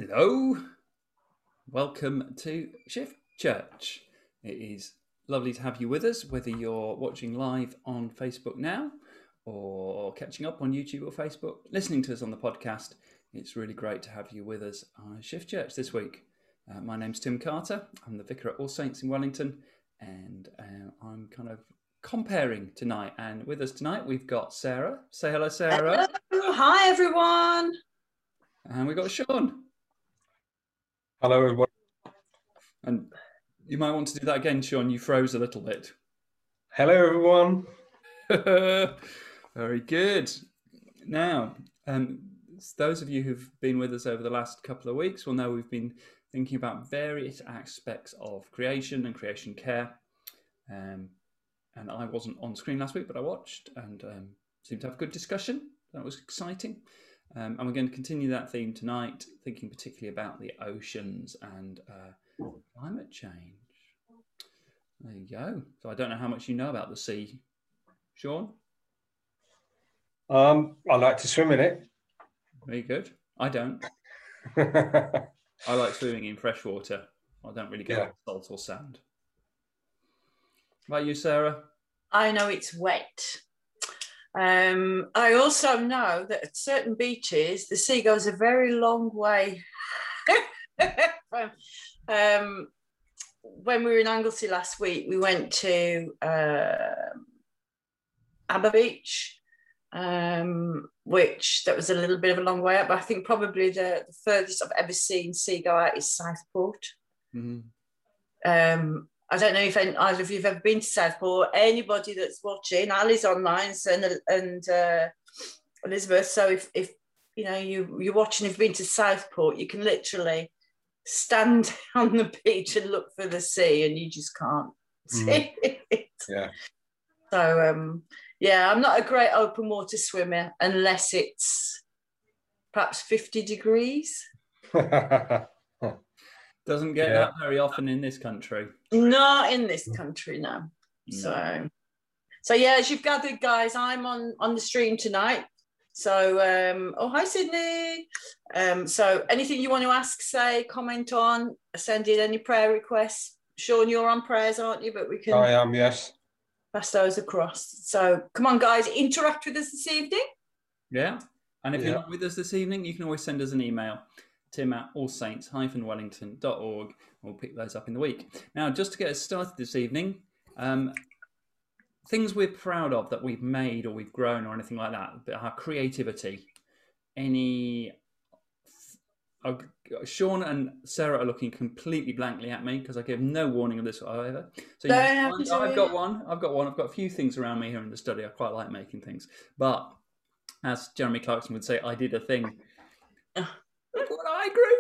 Hello, welcome to Shift Church. It is lovely to have you with us, whether you're watching live on Facebook now or catching up on YouTube or Facebook, listening to us on the podcast. It's really great to have you with us on Shift Church this week. My name's Tim Carter. I'm the vicar at All Saints in Wellington, and I'm kind of comparing tonight. And with us tonight, we've got Sarah. Say hello, Sarah. Hello. Hi, everyone. And we've got Sean. Hello, everyone. And you might want to do that again, Sean. You froze a little bit. Hello, everyone. Very good. Now, those of you who've been with us over the last couple of weeks will know we've been thinking about various aspects of creation and creation care. And I wasn't on screen last week, but I watched and seemed to have a good discussion. That was exciting. And we're going to continue that theme tonight, thinking particularly about the oceans and climate change. There you go. So I don't know how much you know about the sea, Sean? I like to swim in it. Very good. I don't. I like swimming in fresh water. I don't really go with salt or sand. How about you, Sarah? I know it's wet. I also know that at certain beaches, the sea goes a very long way. When we were in Anglesey last week, we went to Aber Beach, which that was a little bit of a long way up, but I think probably the furthest I've ever seen sea go out is Southport. Mm-hmm. I don't know if either of you have ever been to Southport. Anybody that's watching, Ali's online, and Elizabeth. So if you know you're watching, if you've been to Southport, you can literally stand on the beach and look for the sea, and you just can't see it. Yeah. So I'm not a great open water swimmer unless it's perhaps 50 degrees. Doesn't get that very often in this country. Not in this country, no. So yeah, as you've gathered, guys, I'm on the stream tonight. So, hi, Sydney. So anything you want to ask, say, comment on, send in any prayer requests. Sean, you're on prayers, aren't you? But we can... I am, yes. Pass those across. So come on, guys, interact with us this evening. Yeah. And if you're not with us this evening, you can always send us an email. tim@allsaints-wellington.org. We'll pick those up in the week. Now, just to get us started this evening, things we're proud of that we've made or we've grown or anything like that, but our creativity. Sean and Sarah are looking completely blankly at me because I gave no warning of this either. So I've got one. I've got a few things around me here in the study. I quite like making things. But as Jeremy Clarkson would say, I did a thing. Look what I grew.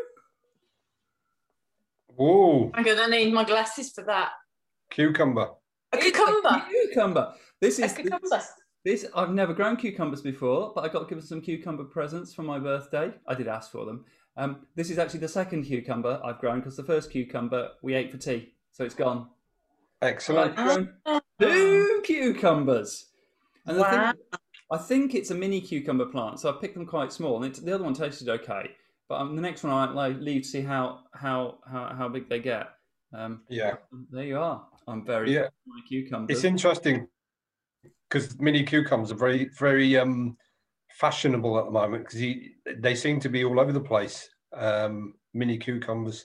Whoa. I'm going to need my glasses for that. Cucumber. A cucumber. Cucumber. This I've never grown cucumbers before, but I got given some cucumber presents for my birthday. I did ask for them. This is actually the second cucumber I've grown because the first cucumber we ate for tea, so it's gone. Excellent. I've grown 2 cucumbers. And I think it's a mini cucumber plant, so I picked them quite small. And the other one tasted okay, but the next one I leave to see how big they get. There you are. I'm very my cucumbers. It's interesting because mini cucumbers are very, very fashionable at the moment because they seem to be all over the place. Mini cucumbers.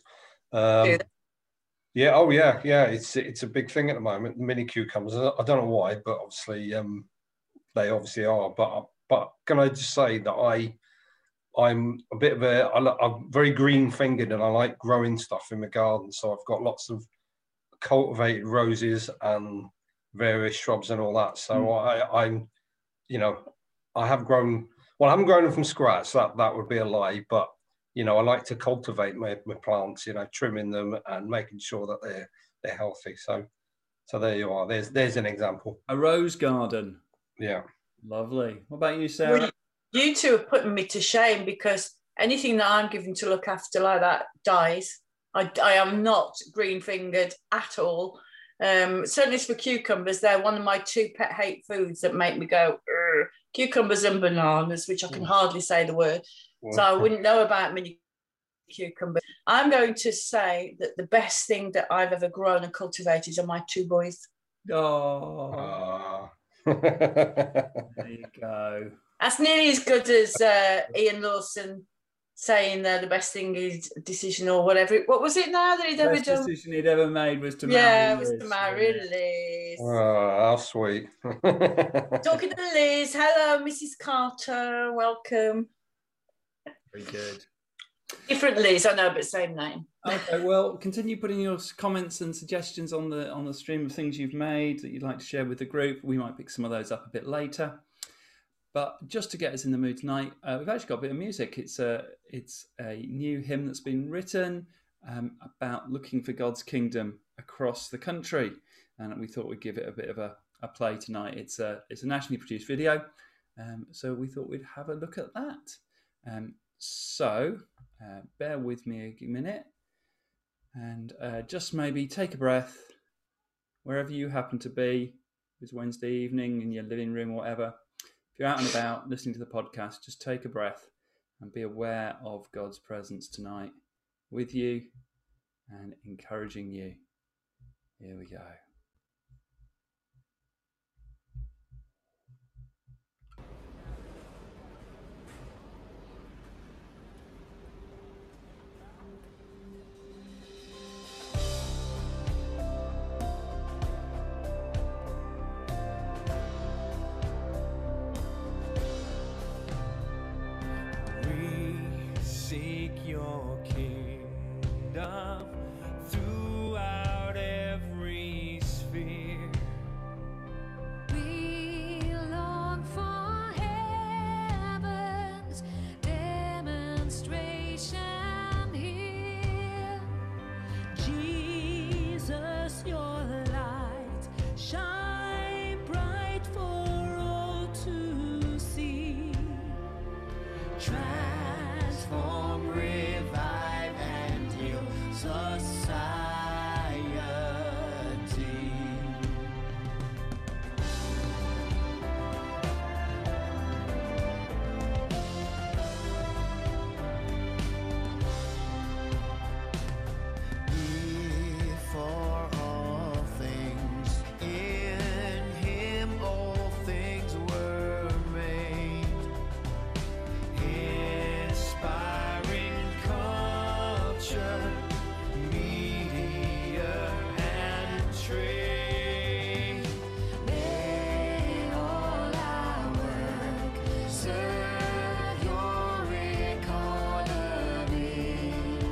It's a big thing at the moment. Mini cucumbers. I don't know why, but obviously they obviously are. But can I just say that I'm a bit of I'm very green fingered and I like growing stuff in my garden. So I've got lots of cultivated roses and various shrubs and all that. So I have grown. Well, I haven't grown them from scratch. That would be a lie. But I like to cultivate my plants. Trimming them and making sure that they're healthy. So there you are. There's an example. A rose garden. Yeah. Lovely. What about you, Sarah? Well, you two are putting me to shame because anything that I'm given to look after like that dies. I am not green-fingered at all. Certainly for cucumbers, they're one of my 2 pet hate foods that make me go, Urgh. Cucumbers and bananas, which I can hardly say the word. So I wouldn't know about mini cucumber. I'm going to say that the best thing that I've ever grown and cultivated are my 2 boys. Oh, there you go. That's nearly as good as Ian Lawson saying the best thing is decision or whatever. What was it now that he'd ever done? Best decision he'd ever made was to marry Yeah, it Liz. was to marry Liz. Oh, how sweet. Talking to Liz. Hello, Mrs. Carter. Welcome. Very good. Different Liz, I know, but same name. Okay, well, continue putting your comments and suggestions on the stream of things you've made that you'd like to share with the group. We might pick some of those up a bit later. But just to get us in the mood tonight, we've actually got a bit of music. It's a new hymn that's been written about looking for God's kingdom across the country, and we thought we'd give it a bit of a play tonight. It's a nationally produced video, so we thought we'd have a look at that. So bear with me a minute, and just maybe take a breath wherever you happen to be. It's Wednesday evening in your living room or whatever. If you're out and about listening to the podcast, just take a breath and be aware of God's presence tonight with you and encouraging you. Here we go. Your kingdom throughout every sphere. We long for heaven's demonstration here. Jesus, your light shine bright for all to see. Transform, revive, and heal society. Before all things, in Him all things were made. Inspiring culture, media, and trade. May all our work serve your economy.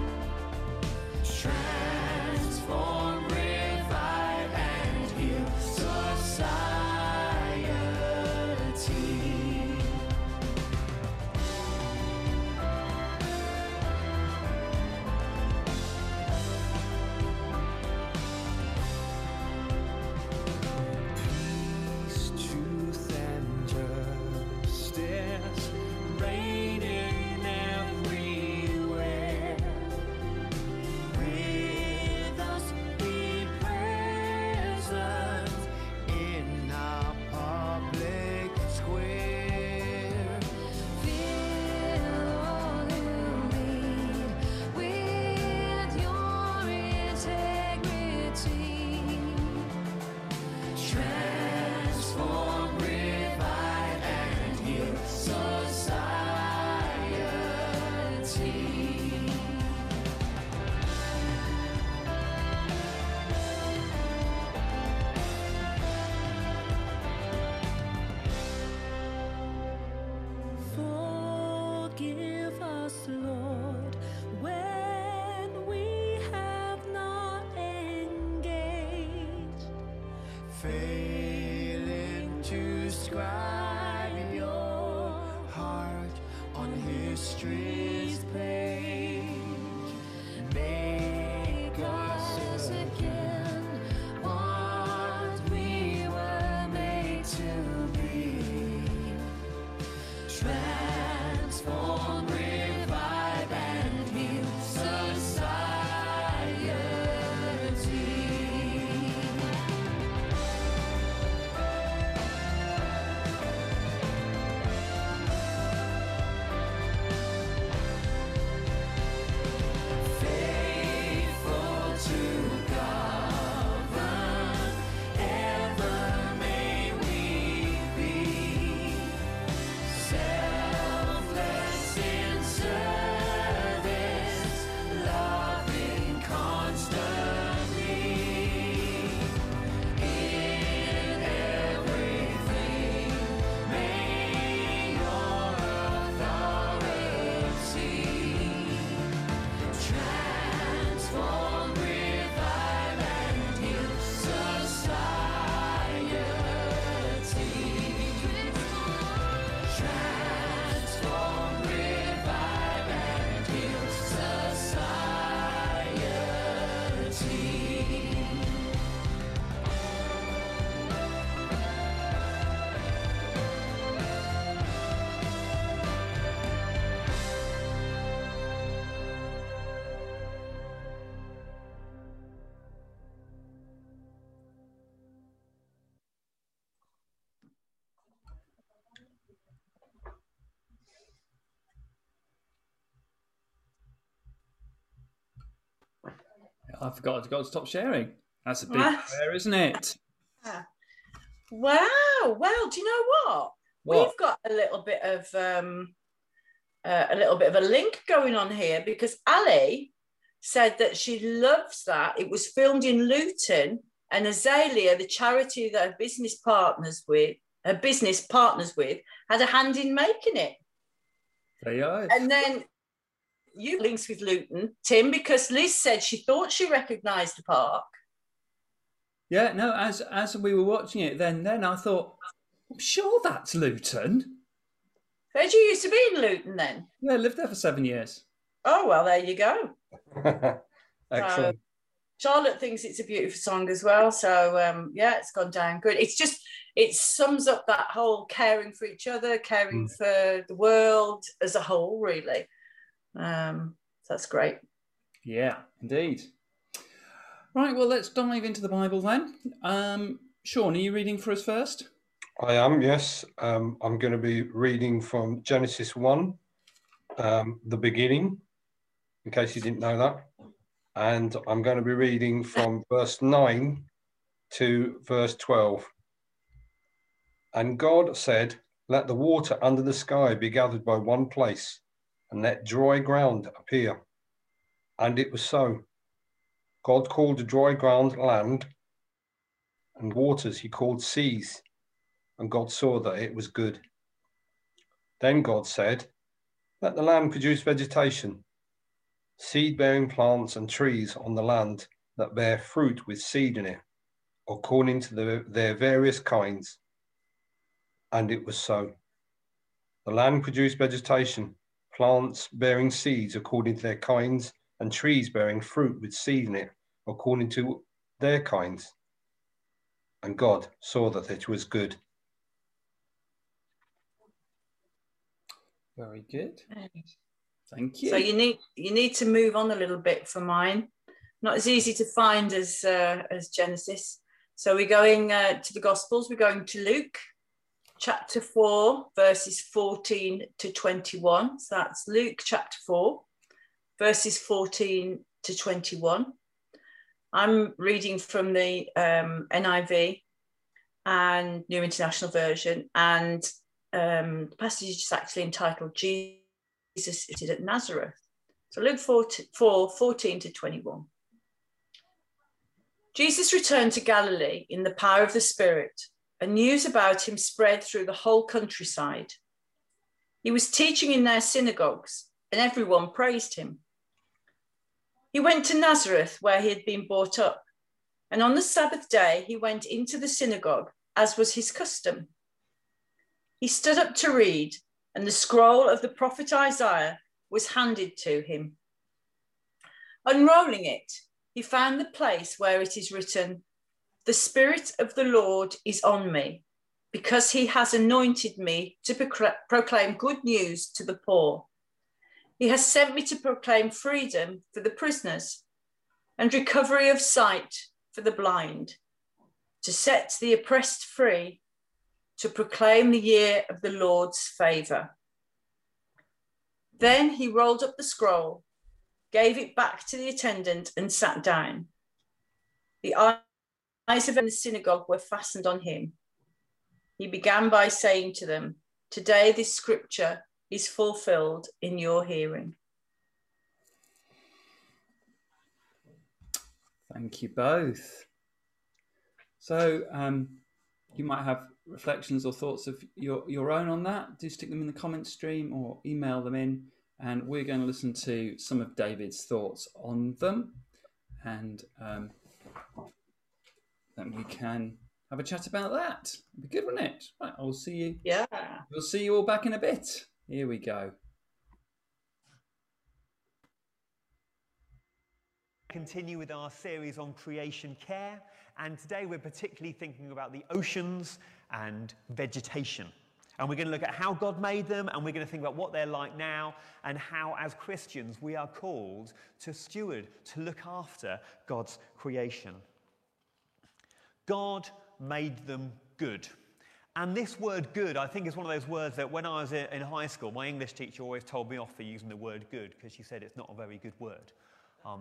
Transform, revive, and heal society. Peace, truth, and justice reigning everywhere. With us be present in our public square. Fill all who lead with your integrity. Transform, revive, and heal society. Forgive us, Lord, when we have not engaged, failing to scribe your heart on history's page. Make us again what we were made to be. Transform, revive, and heal society. I forgot. I've got to stop sharing. That's a big What? prayer, isn't it? Wow. Well, do you know what? What? We've got a little bit of a link going on here, because Ali said that she loves that. It was filmed in Luton, and Azalea, the charity that her business partners with, had a hand in making it. There you go. And then you links with Luton, Tim, because Liz said she thought she recognised the park. Yeah, no, as we were watching it, then I thought, I'm sure that's Luton. Where do you used to be in Luton then? Yeah, I lived there for 7 years. Oh, well, there you go. Excellent. Charlotte thinks it's a beautiful song as well. So, yeah, it's gone down good. It's just, it sums up that whole caring for each other, caring for the world as a whole, really. So that's great. Yeah, indeed. Right, well, let's dive into the Bible then. Sean, are you reading for us first? I am, yes. I'm going to be reading from Genesis 1, the beginning, in case you didn't know that. And I'm going to be reading from verse 9 to verse 12. And God said, let the water under the sky be gathered by one place, and let dry ground appear. And it was so. God called the dry ground land, and waters he called seas. And God saw that it was good. Then God said, let the land produce vegetation, seed-bearing plants and trees on the land that bear fruit with seed in it, according to their various kinds. And it was so. The land produced vegetation, plants bearing seeds according to their kinds, and trees bearing fruit with seed in it, according to their kinds. And God saw that it was good. Very good. Thank you. So you need to move on a little bit for mine. Not as easy to find as Genesis. So we're going to the Gospels. We're going to Luke chapter 4, verses 14 to 21. So that's Luke chapter 4, verses 14 to 21. I'm reading from the NIV and New International Version, and the passage is actually entitled Jesus is at Nazareth. So Luke 4, 14 to 21. Jesus returned to Galilee in the power of the Spirit, and news about him spread through the whole countryside. He was teaching in their synagogues, and everyone praised him. He went to Nazareth, where he had been brought up, and on the Sabbath day he went into the synagogue, as was his custom. He stood up to read, and the scroll of the prophet Isaiah was handed to him. Unrolling it, he found the place where it is written, "The Spirit of the Lord is on me, because he has anointed me to proclaim good news to the poor. He has sent me to proclaim freedom for the prisoners and recovery of sight for the blind, to set the oppressed free, to proclaim the year of the Lord's favour." Then he rolled up the scroll, gave it back to the attendant, and sat down. The eyes of the synagogue were fastened on him. He began by saying to them, "Today this scripture is fulfilled in your hearing." Thank you both. So you might have reflections or thoughts of your own on that. Do stick them in the comments stream or email them in, and we're going to listen to some of David's thoughts on them, and then we can have a chat about that. It'll be good, wouldn't it? Right, I'll see you. Yeah. We'll see you all back in a bit. Here we go. Continue with our series on creation care, and today we're particularly thinking about the oceans and vegetation. And we're going to look at how God made them, and we're going to think about what they're like now, and how as Christians we are called to steward, to look after God's creation. God made them good. And this word good, I think, is one of those words that when I was in high school, my English teacher always told me off for using the word good, because she said it's not a very good word.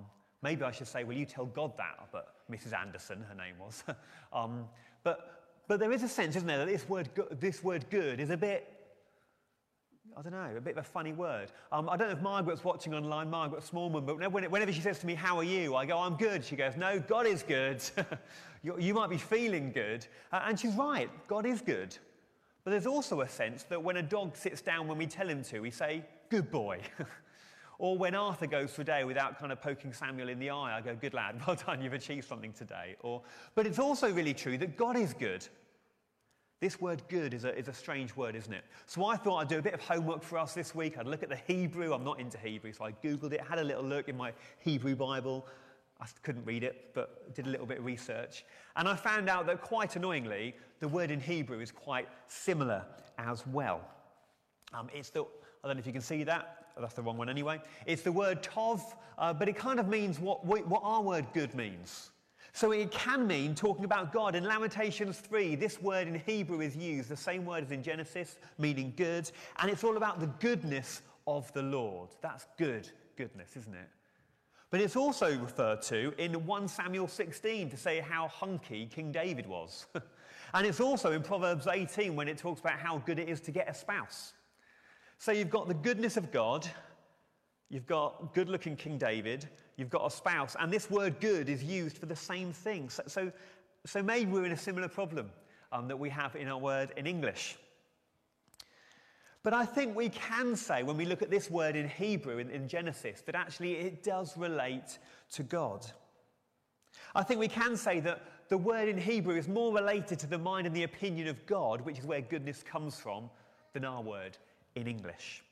Maybe I should say, will you tell God that? But Mrs. Anderson, her name was. But there is a sense, isn't there, that this word good is a bit, I don't know, a bit of a funny word. I don't know if Margaret's watching online, Margaret Smallman, but whenever she says to me, how are you? I go, I'm good. She goes, no, God is good. You might be feeling good. And she's right, God is good. But there's also a sense that when a dog sits down when we tell him to, we say, good boy. Or when Arthur goes for a day without kind of poking Samuel in the eye, I go, good lad, well done, you've achieved something today. But it's also really true that God is good. This word good is a strange word, isn't it? So I thought I'd do a bit of homework for us this week. I'd look at the Hebrew. I'm not into Hebrew, so I Googled it, had a little look in my Hebrew Bible. I couldn't read it, but did a little bit of research. And I found out that, quite annoyingly, the word in Hebrew is quite similar as well. I don't know if you can see that. That's the wrong one anyway. It's the word tov, but it kind of means what our word good means. So it can mean talking about God. In Lamentations 3, this word in Hebrew is used, the same word as in Genesis, meaning good, and it's all about the goodness of the Lord. That's goodness, isn't it? But it's also referred to in 1 Samuel 16 to say how hunky King David was. And it's also in Proverbs 18 when it talks about how good it is to get a spouse. So you've got the goodness of God, you've got good-looking King David, you've got a spouse, and this word good is used for the same thing. So maybe we're in a similar problem that we have in our word in English. But I think we can say, when we look at this word in Hebrew in Genesis, that actually it does relate to God. I think we can say that the word in Hebrew is more related to the mind and the opinion of God, which is where goodness comes from, than our word in English.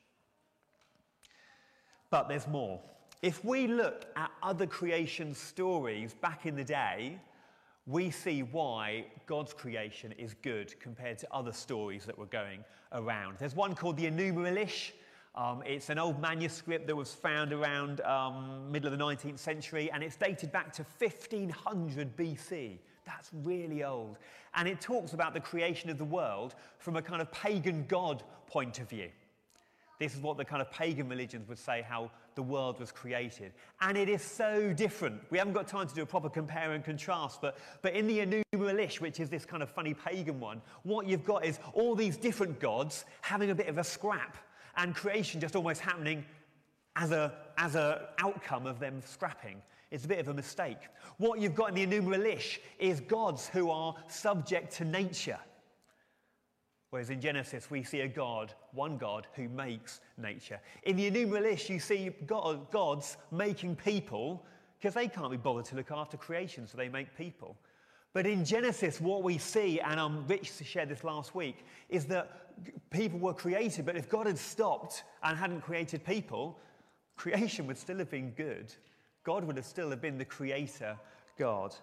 But there's more. If we look at other creation stories back in the day, we see why God's creation is good compared to other stories that were going around. There's one called the Enuma Elish. It's an old manuscript that was found around middle of the 19th century, and it's dated back to 1500 BC. That's really old. And it talks about the creation of the world from a kind of pagan god point of view. This is what the kind of pagan religions would say, how the world was created. And it is so different. We haven't got time to do a proper compare and contrast, but in the Enuma Elish, which is this kind of funny pagan one, what you've got is all these different gods having a bit of a scrap, and creation just almost happening as a outcome of them scrapping. It's a bit of a mistake. What you've got in the Enuma Elish is gods who are subject to nature. Whereas in Genesis, we see one God who makes nature. In the Enuma Elish, you see gods making people because they can't be bothered to look after creation, so they make people. But in Genesis, what we see, and Rich shared this last week, is that people were created, but if God had stopped and hadn't created people, creation would still have been good. God would have still have been the creator God.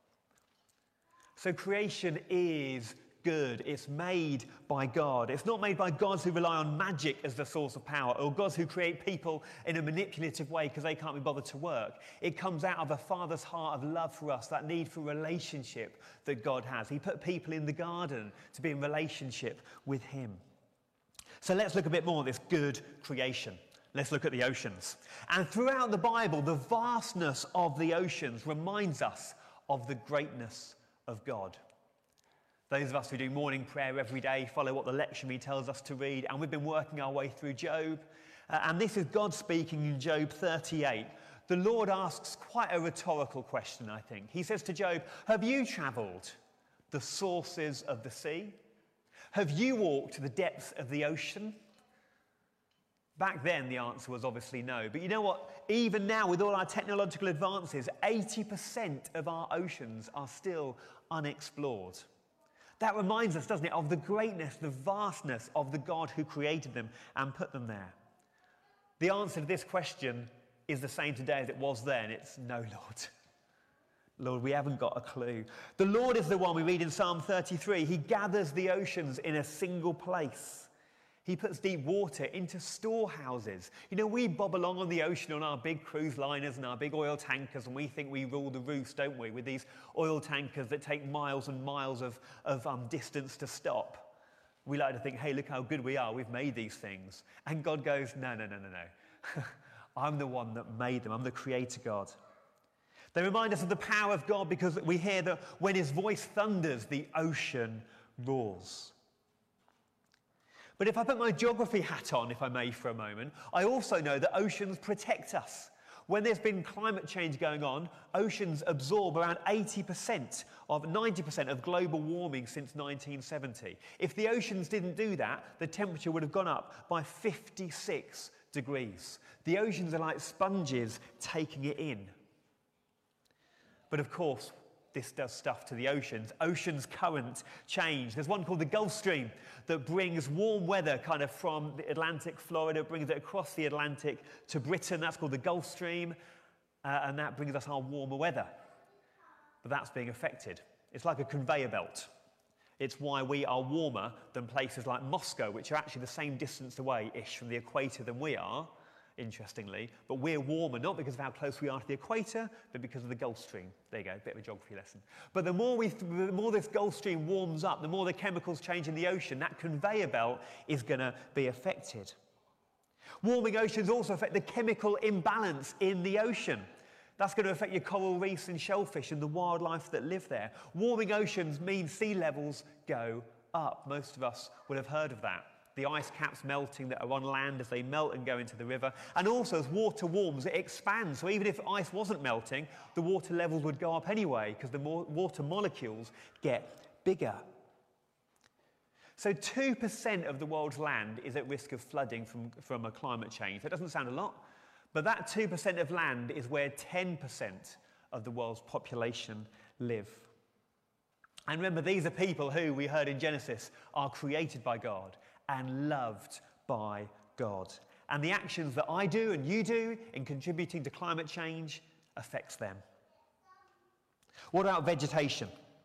So creation is good. It's made by God. It's not made by gods who rely on magic as the source of power, or gods who create people in a manipulative way because they can't be bothered to work. It comes out of a Father's heart of love for us, that need for relationship that God has. He put people in the garden to be in relationship with him. So let's look a bit more at this good creation. Let's look at the oceans. And throughout the Bible, the vastness of the oceans reminds us of the greatness of God. Those of us who do morning prayer every day follow what the lectionary tells us to read, and we've been working our way through Job. And this is God speaking in Job 38. The Lord asks quite a rhetorical question, I think. He says to Job, have you travelled the sources of the sea? Have you walked the depths of the ocean? Back then, the answer was obviously no. But you know what? Even now, with all our technological advances, 80% of our oceans are still unexplored. That reminds us, doesn't it, of the greatness, the vastness of the God who created them and put them there. The answer to this question is the same today as it was then. It's no, Lord. Lord, we haven't got a clue. The Lord is the one we read in Psalm 33. He gathers the oceans in a single place. He puts deep water into storehouses. You know, we bob along on the ocean on our big cruise liners and our big oil tankers, and we think we rule the roost, don't we, with these oil tankers that take miles and miles of distance to stop. We like to think, hey, look how good we are. We've made these things. And God goes, no. I'm the one that made them. I'm the creator God. They remind us of the power of God because we hear that when his voice thunders, the ocean roars. But if I put my geography hat on, if I may, for a moment, I also know that oceans protect us. When there's been climate change going on, oceans absorb around 90% of global warming since 1970. If the oceans didn't do that, the temperature would have gone up by 56 degrees. The oceans are like sponges taking it in. But of course, this does stuff to the oceans. Oceans current change. There's one called the Gulf Stream that brings warm weather kind of from the Atlantic, Florida, brings it across the Atlantic to Britain. That's called the Gulf Stream, and that brings us our warmer weather. But that's being affected. It's like a conveyor belt. It's why we are warmer than places like Moscow, which are actually the same distance away-ish from the equator than we are, interestingly, but we're warmer not because of how close we are to the equator, but because of the Gulf Stream. There you go, a bit of a geography lesson. But the more this Gulf Stream warms up, the more the chemicals change in the ocean, that conveyor belt is going to be affected. Warming oceans also affect the chemical imbalance in the ocean. That's going to affect your coral reefs and shellfish and the wildlife that live there. Warming oceans means sea levels go up. Most of us will have heard of that. The ice caps melting that are on land as they melt and go into the river. And also, as water warms, it expands. So even if ice wasn't melting, the water levels would go up anyway because the water molecules get bigger. So 2% of the world's land is at risk of flooding from a climate change. That doesn't sound a lot, but that 2% of land is where 10% of the world's population live. And remember, these are people who, we heard in Genesis, are created by God and loved by God. And the actions that I do and you do in contributing to climate change affects them. What about vegetation?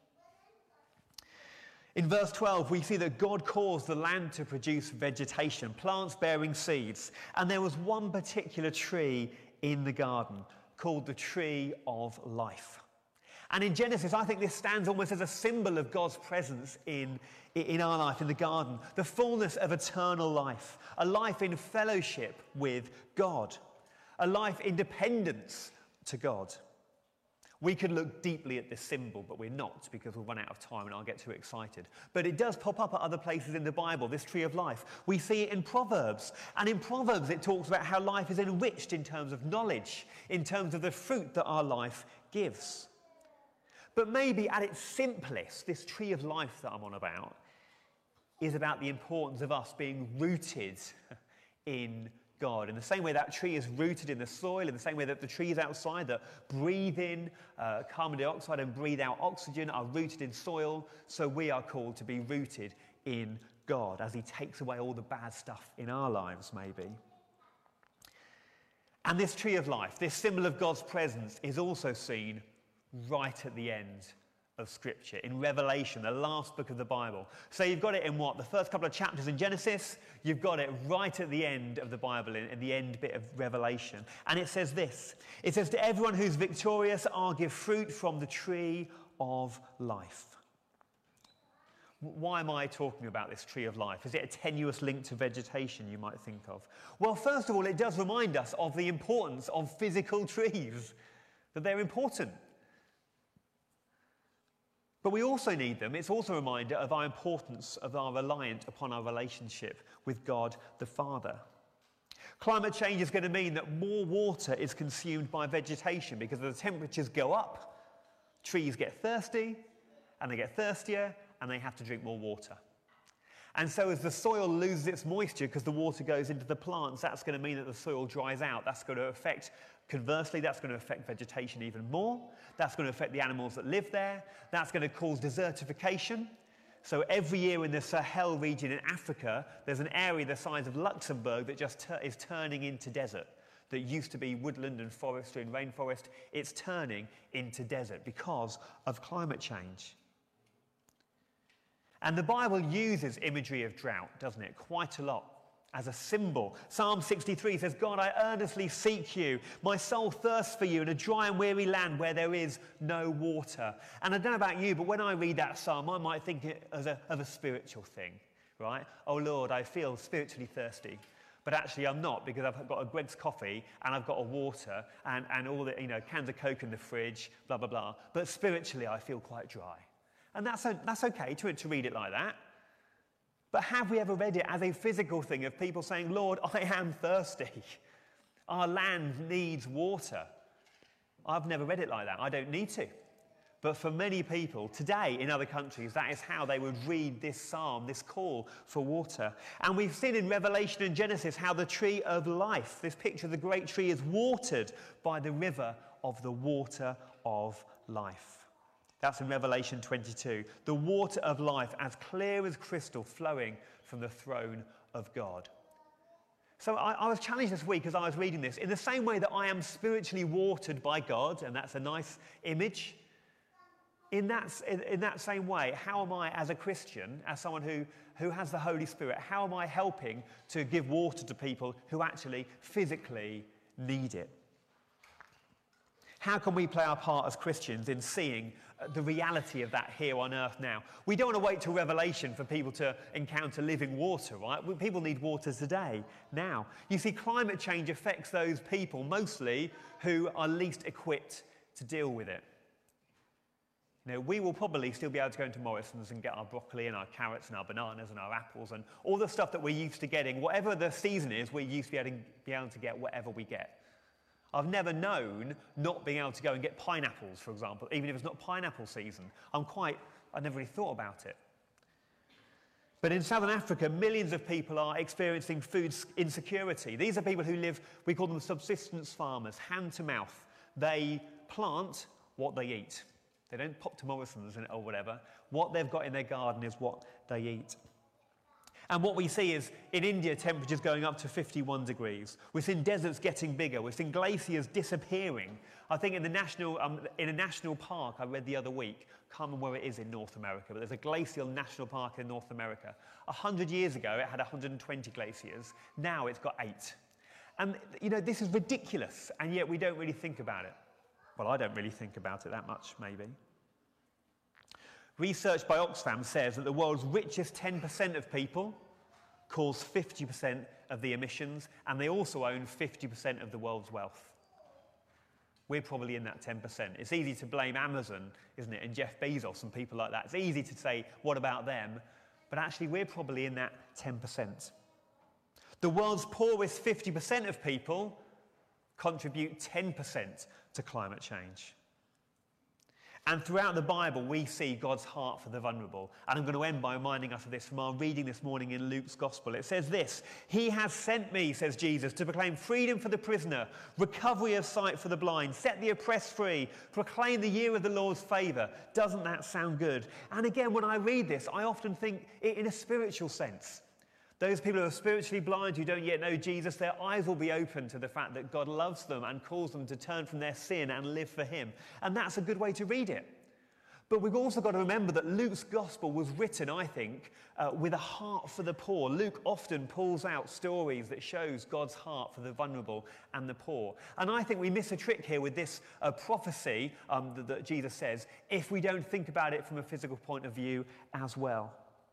In verse 12, we see that God caused the land to produce vegetation, plants bearing seeds. And there was one particular tree in the garden called the tree of life. And in Genesis, I think this stands almost as a symbol of God's presence in our life, in the garden. The fullness of eternal life, a life in fellowship with God, a life in dependence to God. We could look deeply at this symbol, but we're not because we'll run out of time and I'll get too excited. But it does pop up at other places in the Bible, this tree of life. We see it in Proverbs. And in Proverbs, it talks about how life is enriched in terms of knowledge, in terms of the fruit that our life gives. But maybe at its simplest, this tree of life that I'm on about is about the importance of us being rooted in God. In the same way that tree is rooted in the soil, in the same way that the trees outside that breathe in carbon dioxide and breathe out oxygen are rooted in soil, so we are called to be rooted in God as he takes away all the bad stuff in our lives, maybe. And this tree of life, this symbol of God's presence, is also seen right at the end of Scripture, in Revelation, the last book of the Bible. So you've got it in what? The first couple of chapters in Genesis. You've got it right at the end of the Bible, in the end bit of Revelation. And it says this. It says, to everyone who's victorious, I'll give fruit from the tree of life. Why am I talking about this tree of life? Is it a tenuous link to vegetation, you might think of? Well, first of all, it does remind us of the importance of physical trees, that they're important. But we also need them. It's also a reminder of our importance of our reliance upon our relationship with God the Father. Climate change is going to mean that more water is consumed by vegetation because as the temperatures go up, trees get thirsty, and they get thirstier, and they have to drink more water. And so as the soil loses its moisture because the water goes into the plants, that's going to mean that the soil dries out. That's going to affect, conversely, that's going to affect vegetation even more. That's going to affect the animals that live there. That's going to cause desertification. So every year in the Sahel region in Africa, there's an area the size of Luxembourg that just is turning into desert. That used to be woodland and forestry and rainforest. It's turning into desert because of climate change. And the Bible uses imagery of drought, doesn't it? Quite a lot, as a symbol. Psalm 63 says, God, I earnestly seek you. My soul thirsts for you in a dry and weary land where there is no water. And I don't know about you, but when I read that psalm, I might think it as of a spiritual thing, right? Oh, Lord, I feel spiritually thirsty. But actually I'm not, because I've got a Greg's coffee and I've got a water and all the, cans of Coke in the fridge, blah, blah, blah. But spiritually I feel quite dry. And that's okay to read it like that. But have we ever read it as a physical thing of people saying, Lord, I am thirsty. Our land needs water. I've never read it like that. I don't need to. But for many people today in other countries, that is how they would read this psalm, this call for water. And we've seen in Revelation and Genesis how the tree of life, this picture of the great tree, is watered by the river of the water of life. That's in Revelation 22. The water of life, as clear as crystal, flowing from the throne of God. So I was challenged this week as I was reading this, in the same way that I am spiritually watered by God, and that's a nice image. In that same way, how am I, as a Christian, as someone who has the Holy Spirit, how am I helping to give water to people who actually physically need it? How can we play our part as Christians in seeing the reality of that here on earth now? We don't want to wait till Revelation for people to encounter living water, right? People need water today, now. You see, climate change affects those people mostly who are least equipped to deal with it. We will probably still be able to go into Morrison's and get our broccoli and our carrots and our bananas and our apples and all the stuff that we're used to getting. Whatever the season is, we're used to be able to get whatever we get. I've never known not being able to go and get pineapples, for example, even if it's not pineapple season. I never really thought about it. But in Southern Africa, millions of people are experiencing food insecurity. These are people who live, we call them subsistence farmers, hand to mouth. They plant what they eat. They don't pop to Morrison's or whatever. What they've got in their garden is what they eat. And what we see is, in India, temperatures going up to 51 degrees. We've seen deserts getting bigger. We've seen glaciers disappearing. I think in a national park I read the other week, can't remember where it is in North America, but there's a glacial national park in North America. 100 years ago, it had 120 glaciers. Now it's got 8. And, this is ridiculous, and yet we don't really think about it. Well, I don't really think about it that much, maybe. Research by Oxfam says that the world's richest 10% of people cause 50% of the emissions, and they also own 50% of the world's wealth. We're probably in that 10%. It's easy to blame Amazon, isn't it, and Jeff Bezos and people like that. It's easy to say, what about them? But actually, we're probably in that 10%. The world's poorest 50% of people contribute 10% to climate change. And throughout the Bible, we see God's heart for the vulnerable. And I'm going to end by reminding us of this from our reading this morning in Luke's Gospel. It says this: "He has sent me," says Jesus, "to proclaim freedom for the prisoner, recovery of sight for the blind, set the oppressed free, proclaim the year of the Lord's favour." Doesn't that sound good? And again, when I read this, I often think it in a spiritual sense. Those people who are spiritually blind, who don't yet know Jesus, their eyes will be open to the fact that God loves them and calls them to turn from their sin and live for him. And that's a good way to read it. But we've also got to remember that Luke's gospel was written, I think, with a heart for the poor. Luke often pulls out stories that shows God's heart for the vulnerable and the poor. And I think we miss a trick here with this prophecy that Jesus says, if we don't think about it from a physical point of view as well.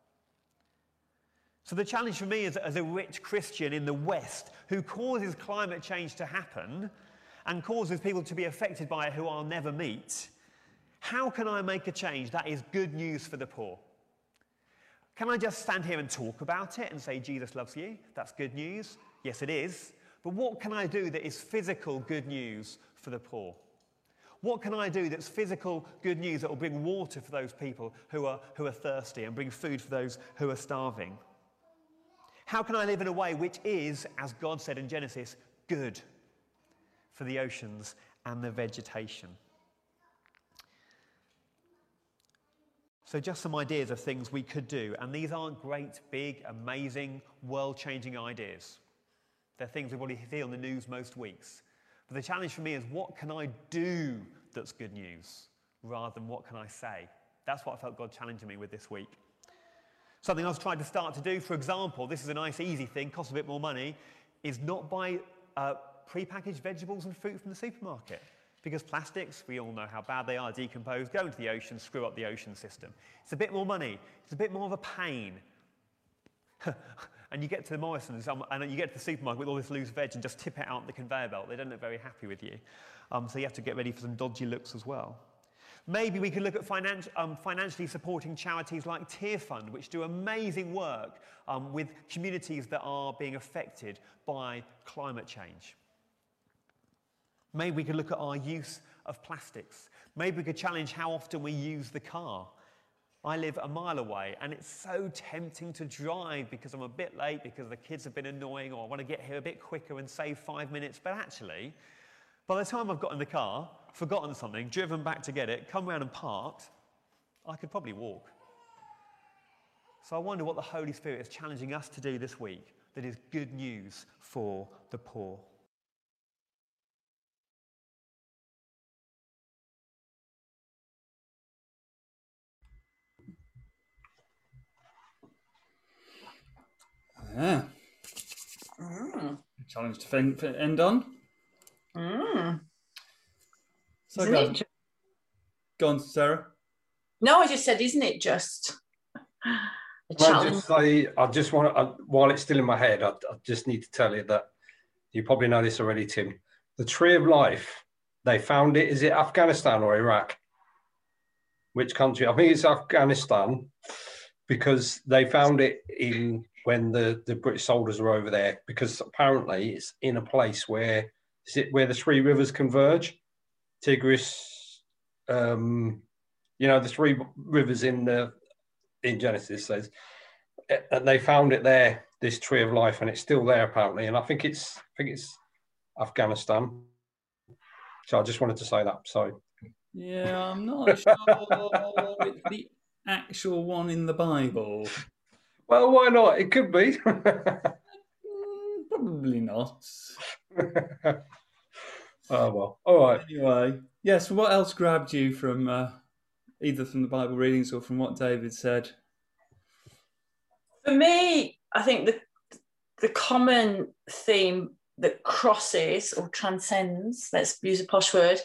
So the challenge for me as a rich Christian in the West who causes climate change to happen and causes people to be affected by it who I'll never meet, how can I make a change that is good news for the poor? Can I just stand here and talk about it and say Jesus loves you? That's good news. Yes, it is. But what can I do that is physical good news for the poor? What can I do that's physical good news that will bring water for those people who are thirsty and bring food for those who are starving? How can I live in a way which is, as God said in Genesis, good for the oceans and the vegetation? So just some ideas of things we could do. And these aren't great, big, amazing, world-changing ideas. They're things we probably hear on the news most weeks. But the challenge for me is, what can I do that's good news, rather than what can I say? That's what I felt God challenging me with this week. Something I've tried to start to do, for example, this is a nice easy thing, costs a bit more money, is not buy pre-packaged vegetables and fruit from the supermarket. Because plastics, we all know how bad they are, decompose, go into the ocean, screw up the ocean system. It's a bit more money, it's a bit more of a pain. and you get to the Morrison's and you get to the supermarket with all this loose veg and just tip it out the conveyor belt. They don't look very happy with you. So you have to get ready for some dodgy looks as well. Maybe we could look at financially supporting charities like Tear Fund, which do amazing work with communities that are being affected by climate change. Maybe we could look at our use of plastics. Maybe we could challenge how often we use the car. I live a mile away, and it's so tempting to drive because I'm a bit late, because the kids have been annoying, or I want to get here a bit quicker and save 5 minutes. But actually, by the time I've got in the car, forgotten something, driven back to get it, come round and parked, I could probably walk. So I wonder what the Holy Spirit is challenging us to do this week that is good news for the poor. Yeah. Challenge to end on. So Isn't it just... go on, Sarah. No, I just said, isn't it just a Can I challenge? just say, I just want to, while it's still in my head, I just need to tell you that you probably know this already, Tim. The Tree of Life, they found it, is it Afghanistan or Iraq? Which country? I think it's Afghanistan, because they found it when the British soldiers were over there, because apparently it's in a place where, is it where the three rivers converge? Tigris, the three rivers in Genesis says, and they found it there, this Tree of Life, and it's still there apparently. And I think it's Afghanistan. So I just wanted to say that. Sorry. Yeah, I'm not sure it's the actual one in the Bible. Well, why not? It could be. Probably not. Oh, well. All right. Anyway, yes, what else grabbed you from either from the Bible readings or from what David said? For me, I think the common theme that crosses or transcends, let's use a posh word,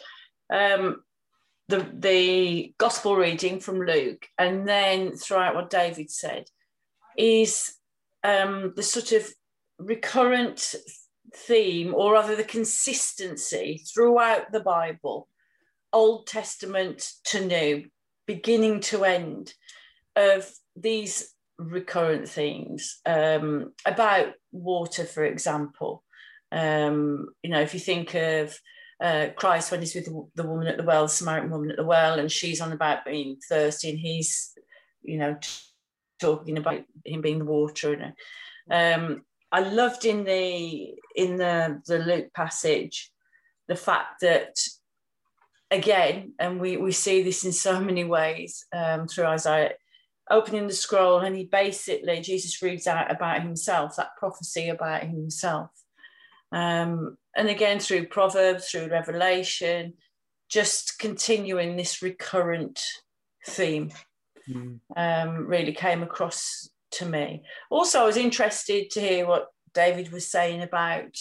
the gospel reading from Luke, and then throughout what David said, is the sort of recurrent theme, or rather the consistency throughout the Bible, Old Testament to New, beginning to end, of these recurrent themes about water, for example. If you think of Christ when he's with the woman at the well, the Samaritan woman at the well, and she's on about being thirsty, and he's, talking about him being the water. And I loved in the Luke passage the fact that, again, and we see this in so many ways through Isaiah, opening the scroll, and Jesus reads out about himself, that prophecy about himself. And again, through Proverbs, through Revelation, just continuing this recurrent theme really came across to me. Also, I was interested to hear what David was saying about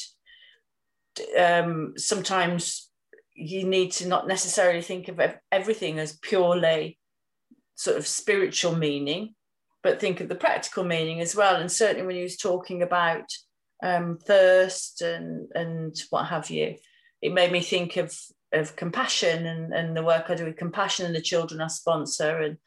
sometimes you need to not necessarily think of everything as purely sort of spiritual meaning, but think of the practical meaning as well. And certainly when he was talking about thirst and what have you, it made me think of compassion and the work I do with compassion and the children I sponsor, and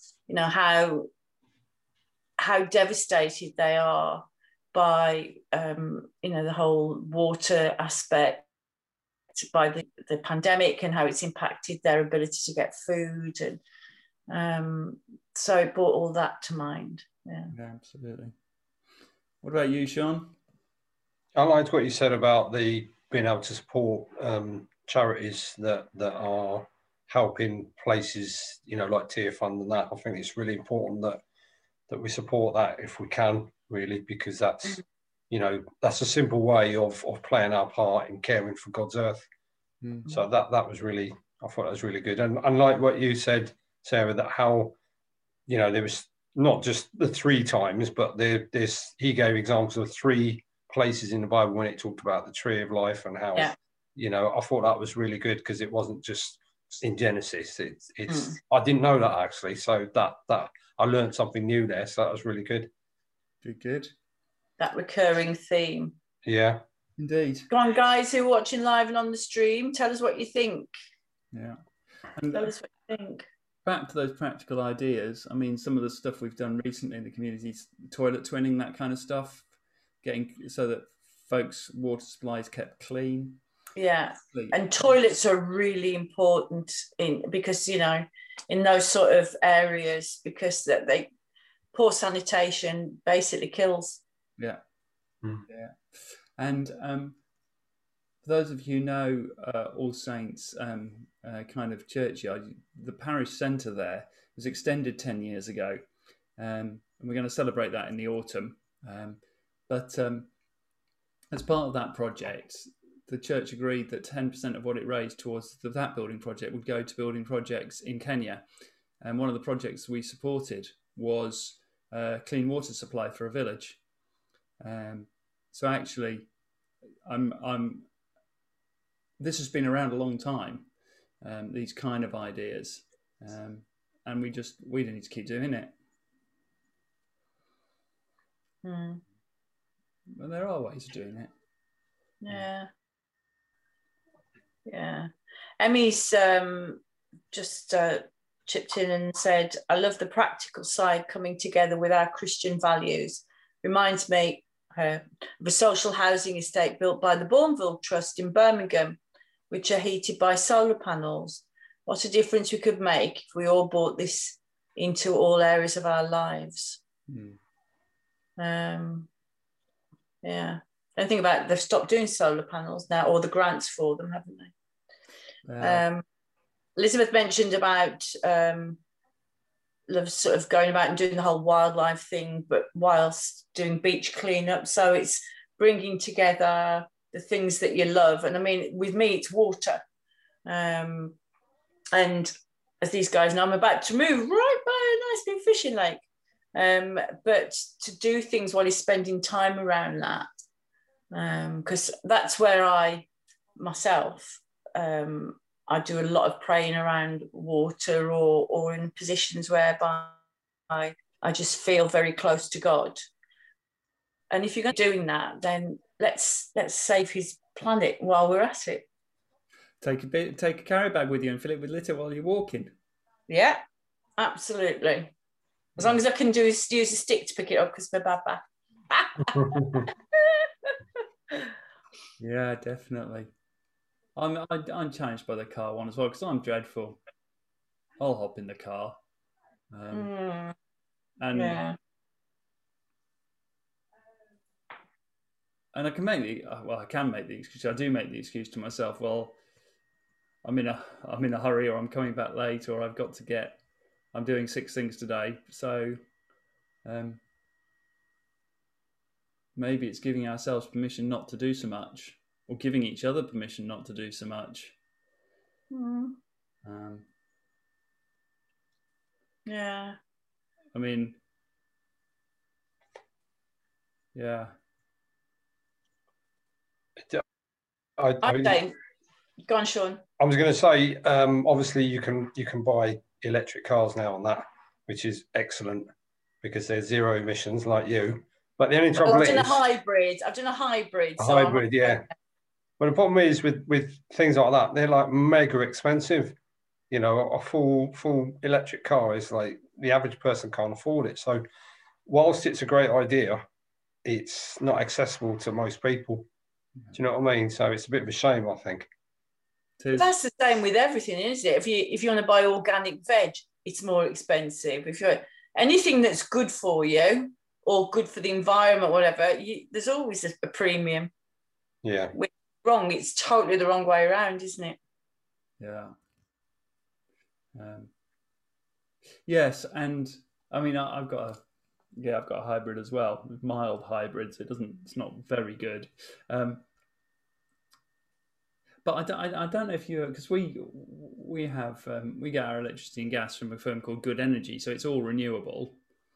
how devastated they are by the whole water aspect, by the pandemic, and how it's impacted their ability to get food, and so it brought all that to mind. Yeah, absolutely. What about you, Sean? I liked what you said about being able to support charities that are helping places, like Tear Fund and that. I think it's really important that we support that if we can, really, because that's that's a simple way of playing our part in caring for God's earth. Mm-hmm. So that was really, I thought that was really good. And like what you said, Sarah, that how there was not just the 3 times, but he gave examples of 3 places in the Bible when it talked about the Tree of Life, and how I thought that was really good, because it wasn't just in Genesis. It's I didn't know that, actually, so that I learned something new there, so that was really good. Good. that recurring theme. Yeah. Indeed. Come on, guys who are watching live and on the stream, tell us what you think. Yeah. And Tell us what you think. back to those practical ideas, I mean, some of the stuff we've done recently in the community, toilet twinning, that kind of stuff, getting so that folks' water supplies kept clean. Yeah, and toilets are really important because in those sort of areas, because they poor sanitation basically kills. Yeah. Yeah. And for those of you who know All Saints kind of churchyard, the parish centre there was extended 10 years ago, and we're going to celebrate that in the autumn. But as part of that project, the church agreed that 10% of what it raised towards that building project would go to building projects in Kenya. And one of the projects we supported was clean water supply for a village. So actually, this has been around a long time, these kind of ideas, and we need to keep doing it. Well, there are ways of doing it. Yeah. Emmy's just chipped in and said, I love the practical side coming together with our Christian values. Reminds me of a social housing estate built by the Bourneville Trust in Birmingham, which are heated by solar panels. What a difference we could make if we all brought this into all areas of our lives. Yeah. Don't think about it, they've stopped doing solar panels now, or the grants for them, haven't they? Elizabeth mentioned about sort of going about and doing the whole wildlife thing, but whilst doing beach cleanup. So it's bringing together the things that you love. And I mean, with me, it's water. And as these guys know, I'm about to move right by a nice big fishing lake. But to do things while you're spending time around that, because that's where I do a lot of praying around water or in positions whereby I just feel very close to God. And if you're going to be doing that, then let's save his planet while we're at it. Take a carry bag with you and fill it with litter while you're walking. Yeah, absolutely. As long as I can use a stick to pick it up because my bad back. Yeah, definitely. I'm challenged by the car one as well because I'm dreadful. I'll hop in the car, and I can make the excuse. I do make the excuse to myself. Well, I'm in a hurry, or I'm coming back late, or I'm doing 6 things today. So maybe it's giving ourselves permission not to do so much, or giving each other permission not to do so much. Yeah. I mean, yeah. I'm saying, go on, Sean. I was going to say, obviously you can buy electric cars now on that, which is excellent because they're zero emissions like you. But the only trouble is... I've done a hybrid. A hybrid, yeah. But the problem is with things like that, they're like mega expensive. You know, a full electric car is like the average person can't afford it. So whilst it's a great idea, it's not accessible to most people. Do you know what I mean? So it's a bit of a shame, I think. But that's the same with everything, isn't it? If you want to buy organic veg, it's more expensive. If you're anything that's good for you or good for the environment, whatever, there's always a premium. Yeah. Which is wrong. It's totally the wrong way around, isn't it? Yeah. Yes, and I mean, I've got a hybrid as well, mild hybrid. So it's not very good. But I don't know if because we get our electricity and gas from a firm called Good Energy, so it's all renewable.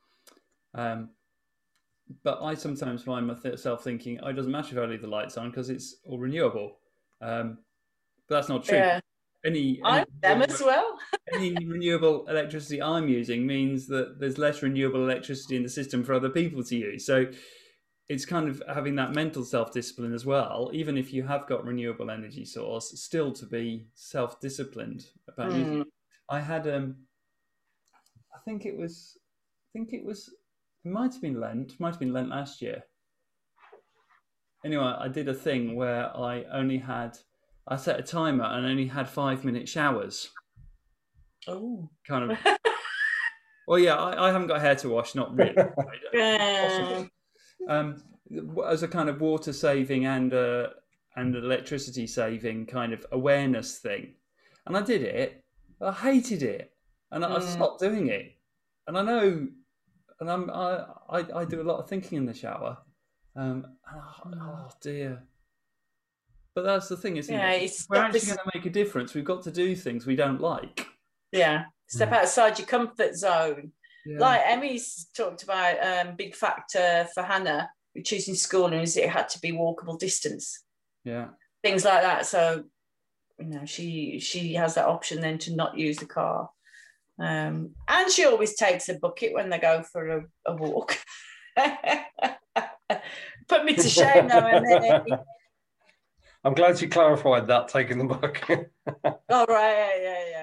But I sometimes find myself thinking, it doesn't matter if I leave the lights on because it's all renewable. But that's not true. Yeah. I'm them as well. Any renewable electricity I'm using means that there's less renewable electricity in the system for other people to use. So it's kind of having that mental self-discipline as well, even if you have got renewable energy source, still to be self-disciplined about using it. I had I think it was it might have been Lent last year. Anyway, I did a thing where I set a timer and only had 5-minute showers. Oh. Kind of. Well, yeah, I haven't got hair to wash, not really. As a kind of water saving and electricity saving kind of awareness thing, and I did it. I hated it, and I stopped doing it. And I know, and I do a lot of thinking in the shower. Oh dear. But that's the thing, isn't it? If we're actually going to make a difference, we've got to do things we don't like. Yeah, step outside your comfort zone. Yeah. Like Emmy's talked about, big factor for Hannah with choosing schooling is it had to be walkable distance. Yeah, things like that. So, you know, she has that option then to not use the car, and she always takes a bucket when they go for a walk. Put me to shame now and then. I'm glad you clarified that, taking the bucket. Oh, right, yeah.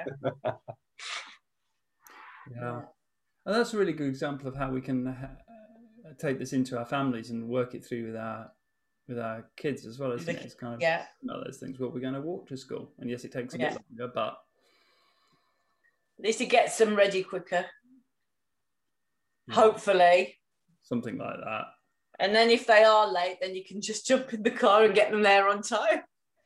Yeah. And that's a really good example of how we can take this into our families and work it through with our kids as well, isn't it? It's kind of one of those things. Well, we're going to walk to school. And yes, it takes a bit longer, but... At least it gets them ready quicker. Yeah. Hopefully. Something like that. And then if they are late, then you can just jump in the car and get them there on time.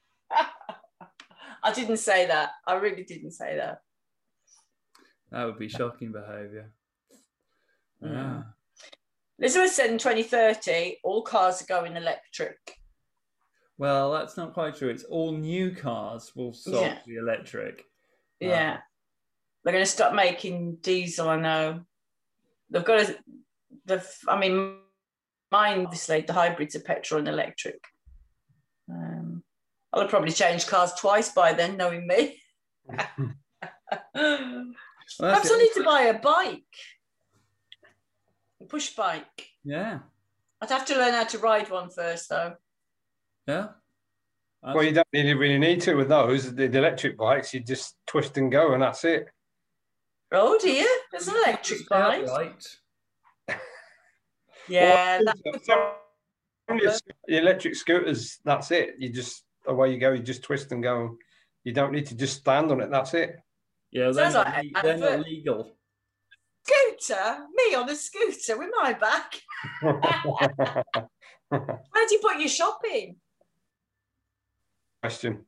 I didn't say that. I really didn't say that. That would be shocking behaviour. Yeah. Elizabeth said in 2030, all cars are going electric. Well, that's not quite true. It's all new cars will stop the electric. Yeah. They're going to stop making diesel, I know. They've got to... mine, obviously, the hybrids are petrol and electric. I'll have probably changed cars twice by then, knowing me. Perhaps I need to buy a bike. A push bike. Yeah. I'd have to learn how to ride one first, though. Yeah. Well, you don't really need to with those. The electric bikes, you just twist and go, and that's it. Oh, do you? There's an electric bike. Right. Yeah. The electric scooters, that's it. You just, away you go, you just twist and go. You don't need to just stand on it, that's it. Yeah, they're not legal. Scooter? Me on a scooter with my back? Where do you put your shopping? Question.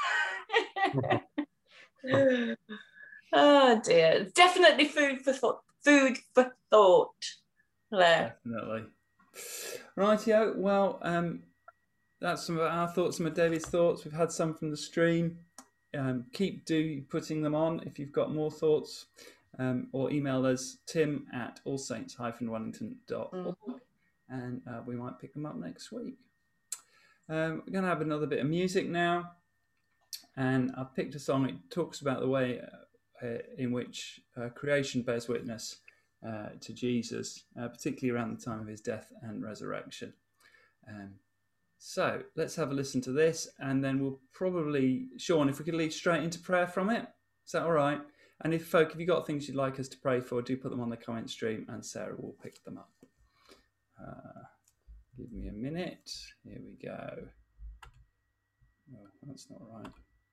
Oh dear. Definitely food for thought. Definitely. Rightio. Well, that's some of our thoughts, some of David's thoughts. We've had some from the stream. Keep putting them on if you've got more thoughts, or email us tim@allsaints-wellington.org, and we might pick them up next week. We're going to have another bit of music now, and I've picked a song. It talks about the way in which creation bears witness to Jesus, particularly around the time of his death and resurrection. So let's have a listen to this, and then we'll probably, Sean, if we could lead straight into prayer from it. Is that all right? And if you've got things you'd like us to pray for, do put them on the comment stream, and Sarah will pick them up. Give me a minute. Here we go. Oh, that's not right.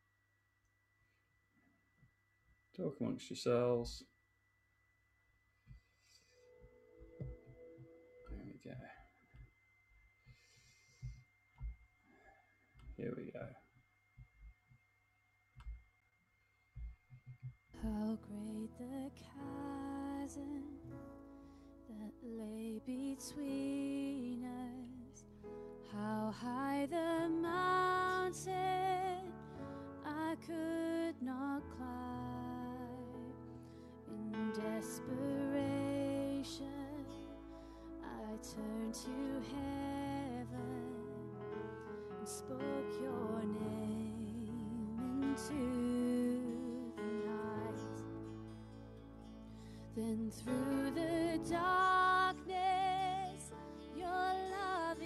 Talk amongst yourselves. There we go. Here we go. How great the chasm that lay between us, how high the mountain I could not climb. In desperation I turned to heaven and spoke your name into the night. Then through the darkness your love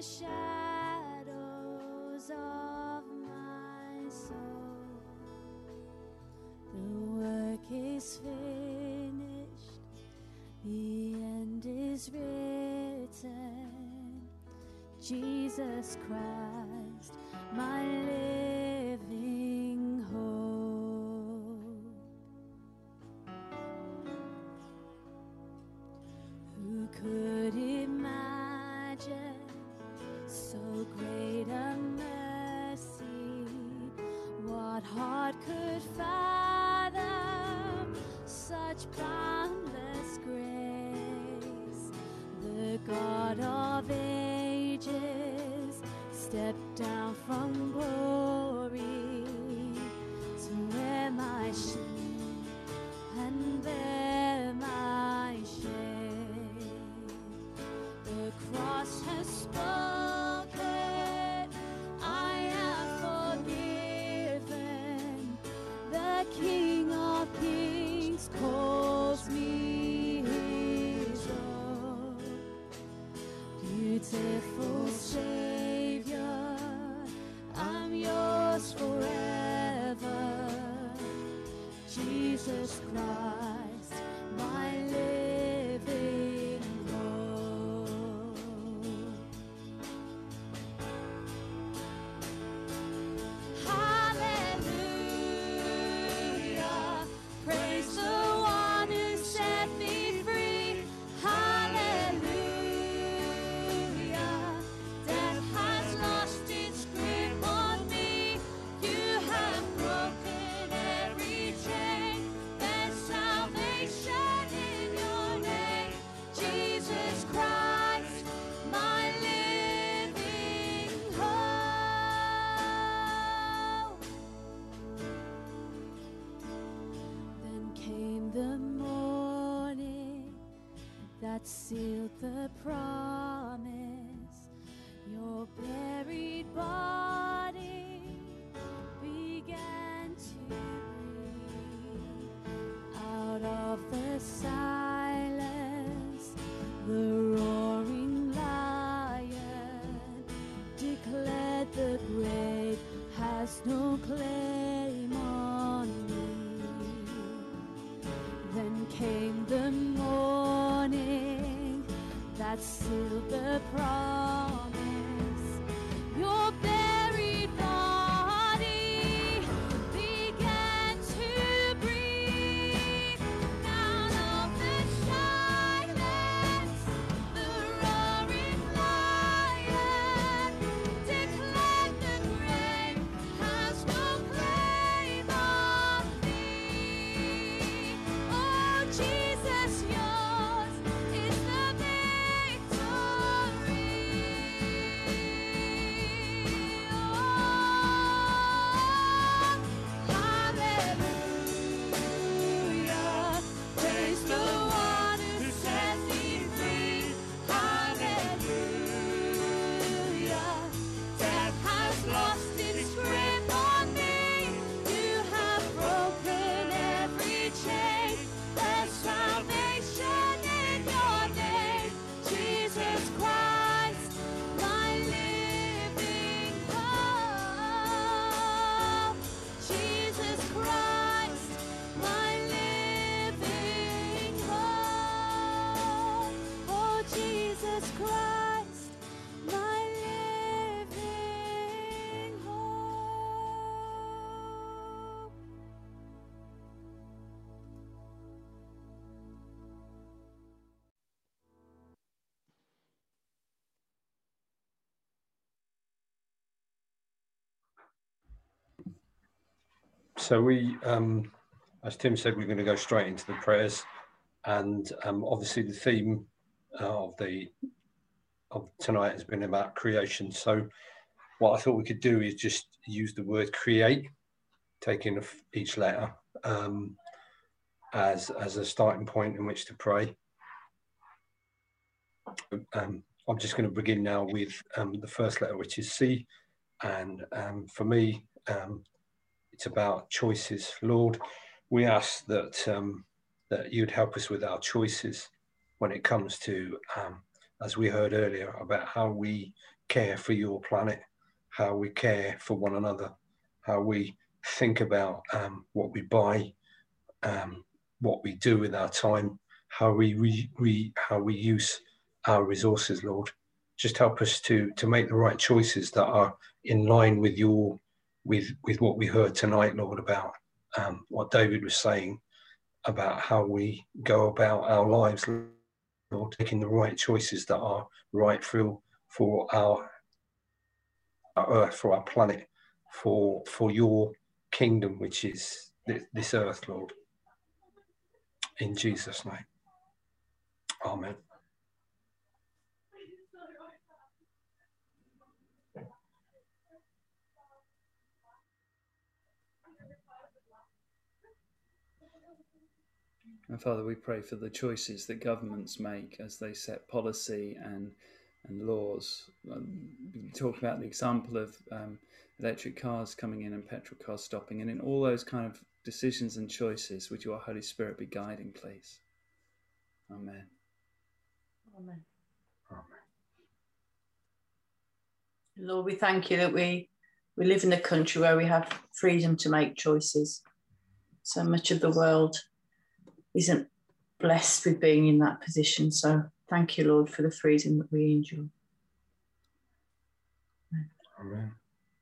the shadows of my soul. The work is finished, the end is written. Jesus Christ, my living hope. Who could imagine so great a mercy? What heart could fathom such boundless grace? The God of ages stepped down from glory to wear my shame and bear my shame. The cross has spoken, I am forgiven. The King of Kings calls me his own. Beautiful Savior, I'm yours forever. Jesus Christ, my living hope. Hallelujah, praise the one who set me free. Hallelujah, death has lost its grip on me. You have broken every chain. There's salvation in your name, Jesus Christ, my living hope. Then came the morning that sealed the promise. Your buried body began to breathe. Out of the silence, the roaring lion declared the grave has no claim on me. Then came the morning that sealed the promise. Your buried body began to breathe. Out of the silence, the roaring lion declared the grave has no claim on me. Oh, Jesus, yours is the victory. Oh, hallelujah, praise the one who set me free. Hallelujah, death has lost its grip on me. You have broken every chain. There's salvation in your name, Jesus Christ, my living hope. Jesus Christ, my living hope. Oh, Jesus Christ, my living hope. So we, as Tim said, we're going to go straight into the prayers, and obviously the theme of tonight has been about creation. So what I thought we could do is just use the word create, taking each letter as a starting point in which to pray. I'm just going to begin now with the first letter, which is C, and for me, it's about choices. Lord, we ask that that you'd help us with our choices when it comes to as we heard earlier, about how we care for your planet, how we care for one another, how we think about what we buy, what we do with our time, how we use our resources, Lord. Just help us to make the right choices that are in line with with what we heard tonight, Lord, about what David was saying about how we go about our lives, Lord, taking the right choices that are right for our earth, for our planet, for your kingdom, which is this earth, Lord. In Jesus' name. Amen. And Father, we pray for the choices that governments make as they set policy and laws. We talked about the example of electric cars coming in and petrol cars stopping, and in all those kind of decisions and choices, would your Holy Spirit be guiding, please? Amen. Amen. Amen. Lord, we thank you that we live in a country where we have freedom to make choices. So much of the world isn't blessed with being in that position. So thank you, Lord, for the freedom that we enjoy. Amen.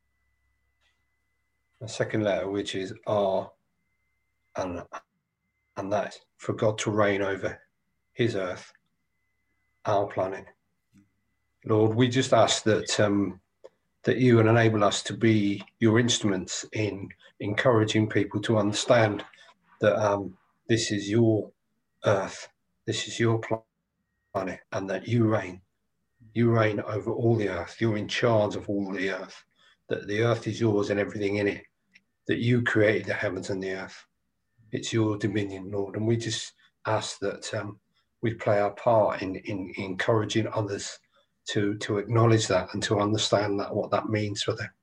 The second letter, which is R, and that is for God to reign over his earth, our planet. Lord, we just ask that that you would enable us to be your instruments in encouraging people to understand that this is your earth, this is your planet, and that you reign. You reign over all the earth. You're in charge of all the earth, that the earth is yours and everything in it, that you created the heavens and the earth. It's your dominion, Lord. And we just ask that we play our part in encouraging others to acknowledge that and to understand that, what that means for them.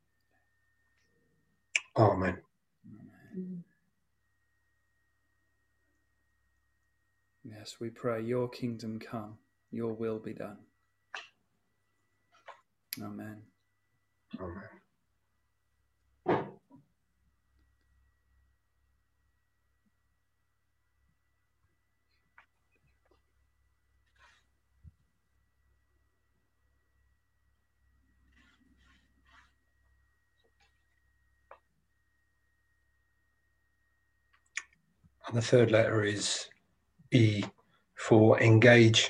Amen. Yes, we pray your kingdom come, your will be done. Amen. Amen. And the third letter is E, for engage.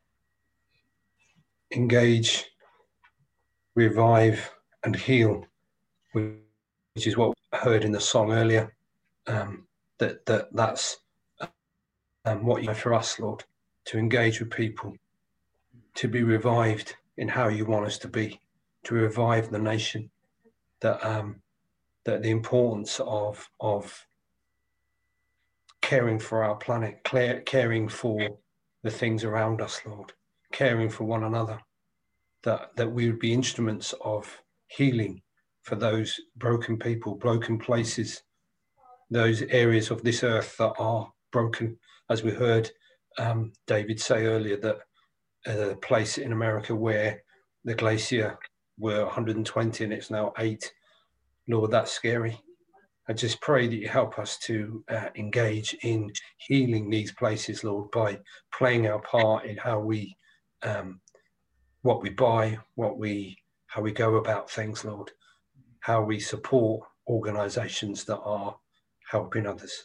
Engage, revive, and heal, which is what we heard in the song earlier. That's what you have for us, Lord, to engage with people, to be revived in how you want us to be, to revive the nation. That the importance of caring for our planet, caring for the things around us, Lord, caring for one another, that we would be instruments of healing for those broken people, broken places, those areas of this earth that are broken. As we heard David say earlier, that a place in America where the glacier were 120 and it's now 8. Lord, that's scary. I just pray that you help us to engage in healing these places, Lord, by playing our part in how we, what we buy, how we go about things, Lord, how we support organisations that are helping others.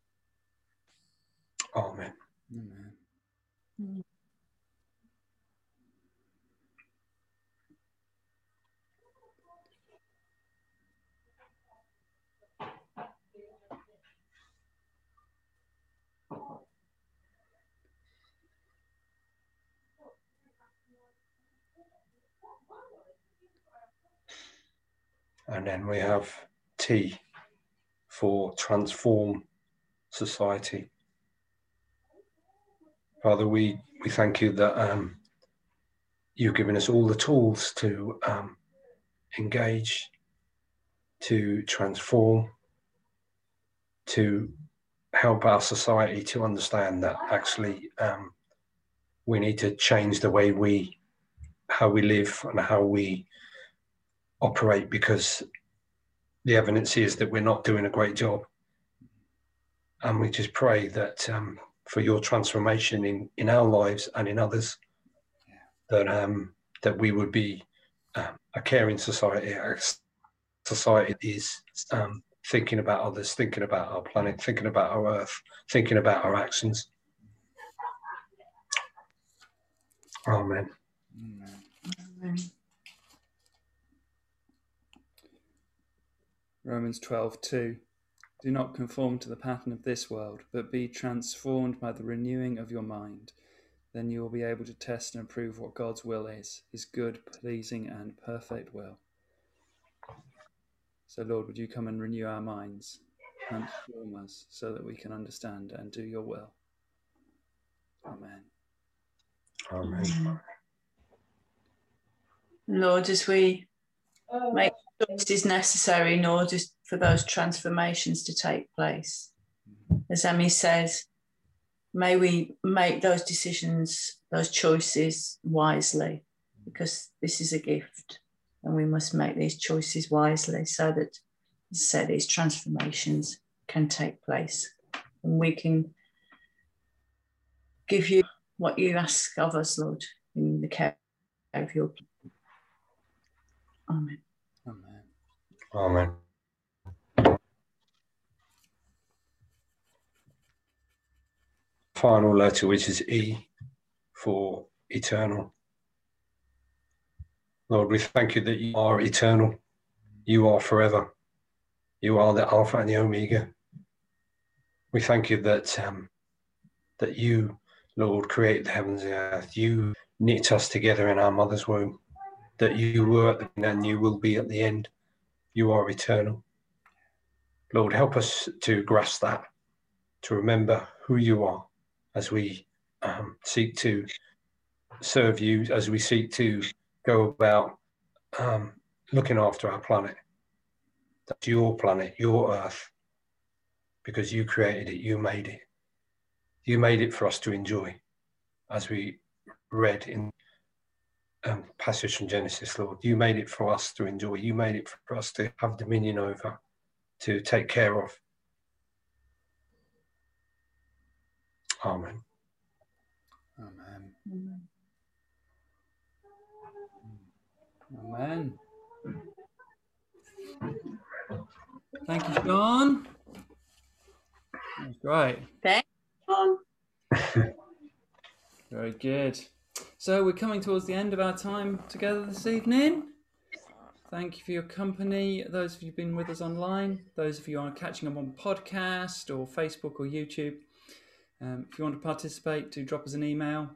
Amen. Amen. And then we have T, for transform society. Father, we thank you that you've given us all the tools to engage, to transform, to help our society to understand that actually we need to change the way how we live and how we operate, because the evidence is that we're not doing a great job. And we just pray that for your transformation in our lives and in others, that we would be a caring society. A society is thinking about others, thinking about our planet, thinking about our earth, thinking about our actions. Amen. Amen. Romans 12:2. Do not conform to the pattern of this world, but be transformed by the renewing of your mind. Then you will be able to test and approve what God's will is, his good, pleasing, and perfect will. So, Lord, would you come and renew our minds, transform us so that we can understand and do your will. Amen. Amen. Lord, as we make choices necessary in order for those transformations to take place, as Emmy says, may we make those decisions, those choices wisely, because this is a gift and we must make these choices wisely so that, as I say, these transformations can take place and we can give you what you ask of us, Lord, in the care of your people. Amen. Amen. Amen. Final letter, which is E for eternal. Lord, we thank you that you are eternal. You are forever. You are the Alpha and the Omega. We thank you that that you, Lord, created the heavens and the earth. You knit us together in our mother's womb. That you were at the beginning and you will be at the end. You are eternal. Lord, help us to grasp that, to remember who you are as we seek to serve you, as we seek to go about looking after our planet. That's your planet, your earth, because you created it, you made it. You made it for us to enjoy, as we read in passage from Genesis, Lord. You made it for us to enjoy. You made it for us to have dominion over, to take care of. Amen. Amen. Amen. Thank you, Sean. That's great. Thank you. Very good. So we're coming towards the end of our time together this evening. Thank you for your company. Those of you who've been with us online, those of you who are catching up on podcast or Facebook or YouTube. If you want to participate, do drop us an email,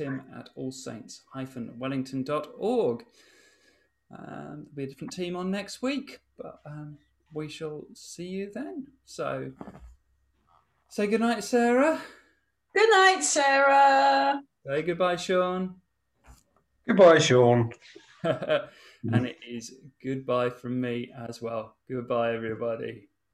tim@allsaints-wellington.org. There'll be a different team on next week, but we shall see you then. So say good night, Sarah. Good night, Sarah. Say goodbye, Sean. Goodbye, Sean. And it is goodbye from me as well. Goodbye, everybody.